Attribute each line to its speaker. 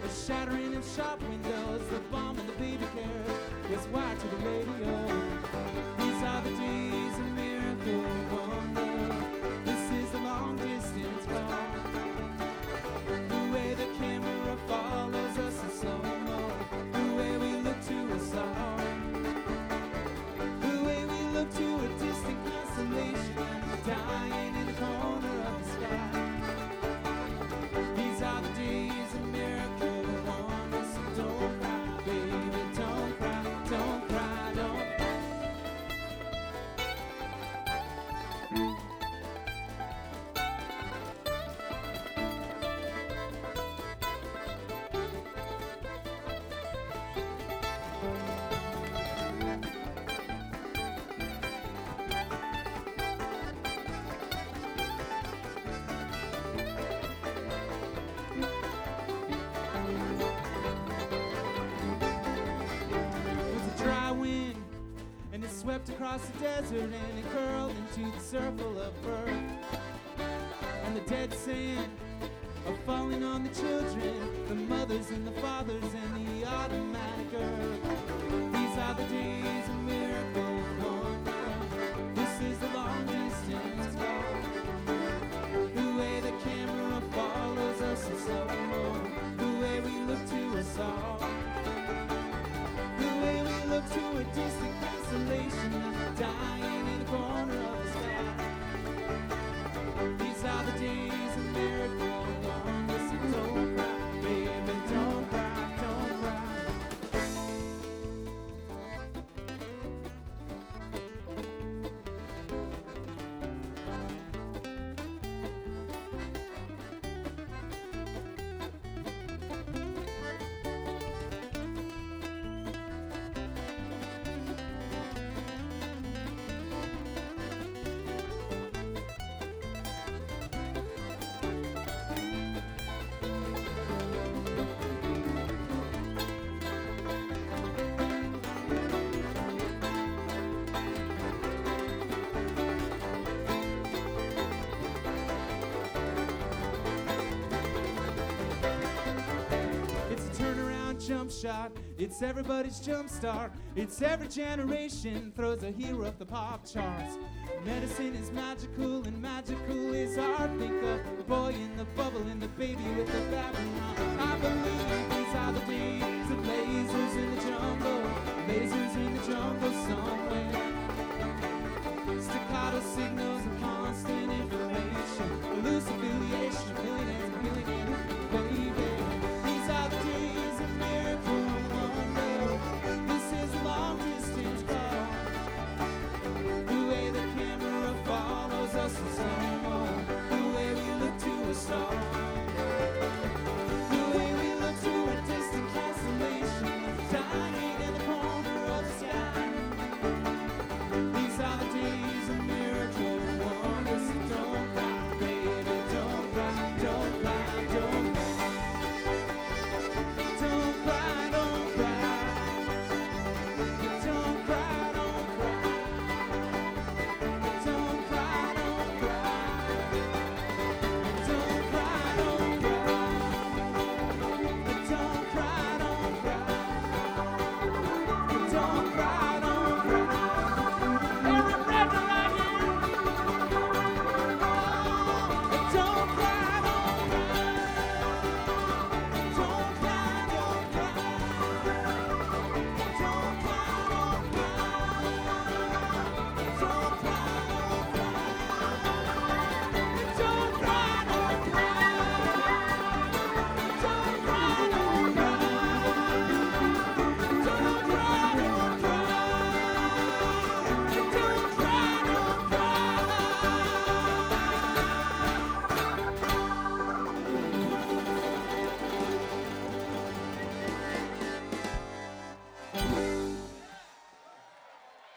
Speaker 1: the shattering of shop windows, the bomb and the baby carriage is wired to the radio. These are the days of miracle wonder. This is the long distance call. The way the camera follows us in slow-mo, the way we look to a star, the way we look to a distant constellation dying in the corner of the sky. These are the days of miracle wonder. So don't cry, baby, don't cry, don't cry, don't cry. And it swept across the desert and it curled into the circle of birth. And the dead sand are falling on the children, the mothers and the fathers and the automatic earth. These are the days of miracle wonder. This is the long distance call. The way the camera follows us in slow-mo, the way we look to us all, the way we look to a distant constellation dying in the corner of the sky. These are the days of miracle wonder. So don't cry, baby, don't cry, don't cry. Jump shot, it's everybody's jump start. It's every generation throws a hero up the pop charts. Medicine is magical and magical is art. Think of the boy in the bubble and the baby with the Babylon. I believe